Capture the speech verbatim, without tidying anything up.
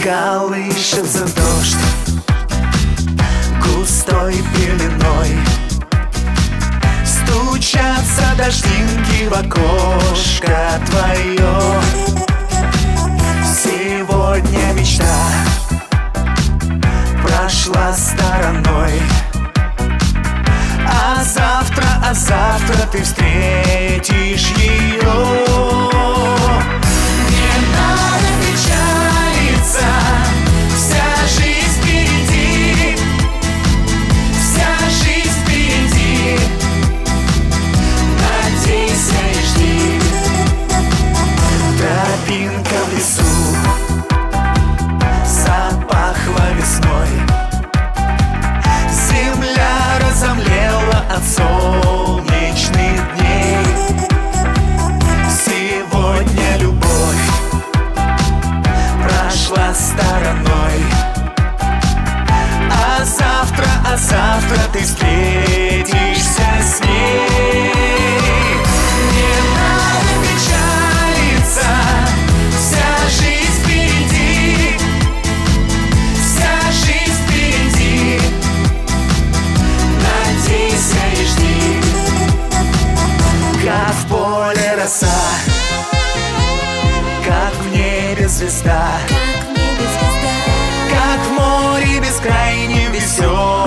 Колышется дождь густой пеленой, стучатся дождинки в окошко твое. Сегодня мечта прошла стороной, а завтра, а завтра ты встретишь ее. Не надо печалиться, вся жизнь впереди, вся жизнь впереди. Надейся и жди. Тропинка в лесу запахла весной, земля разомлела от солнечных дней. Сегодня любовь прошла стороной, а завтра, а завтра ты встретишься с ней. Не надо печалиться, вся жизнь впереди, вся жизнь впереди. Надейся и жди. Как в поле роса, как в небе звезда, как в море бескрайнем весел.